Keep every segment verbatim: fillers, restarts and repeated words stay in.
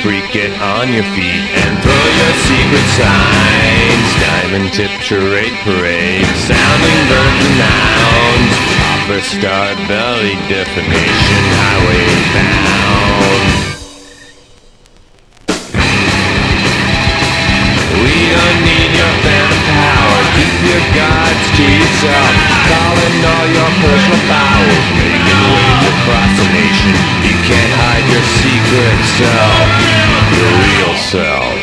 freak, get on your feet and throw your secret signs. Diamond tip charade parade, sounding verbs and nouns. Offer star belly defamation, highway bound. We don't need your phantom power. Keep your gods to yourself. Calling all your personal powers, making waves across the nation. You can't hide your secret self, your real self.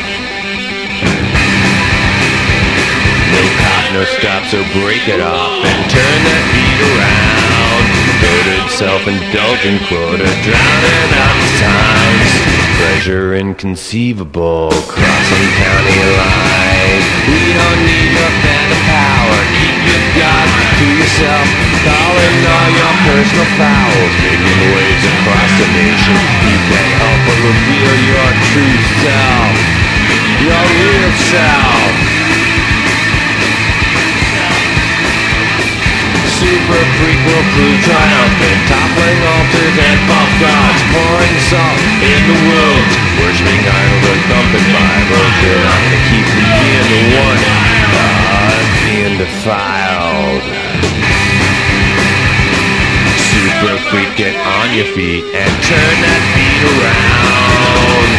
No cop, no stop, so break it off and turn that beat around. Goated, self-indulgent quota, drowning out the signs. Pleasure inconceivable, crossing county lines. We don't need your phantom power. Keep your God to yourself. Calling all your personal fouls, making waves across the nation. You can't help but reveal your true self, your real self. Super prequel crew triumphant, toppling altars and false gods, pouring salt in the wounds, worshipping idols and thumping Bibles. They're not to keep from being the one, uh, being defiled. Super freak, get on your feet and turn that beat around.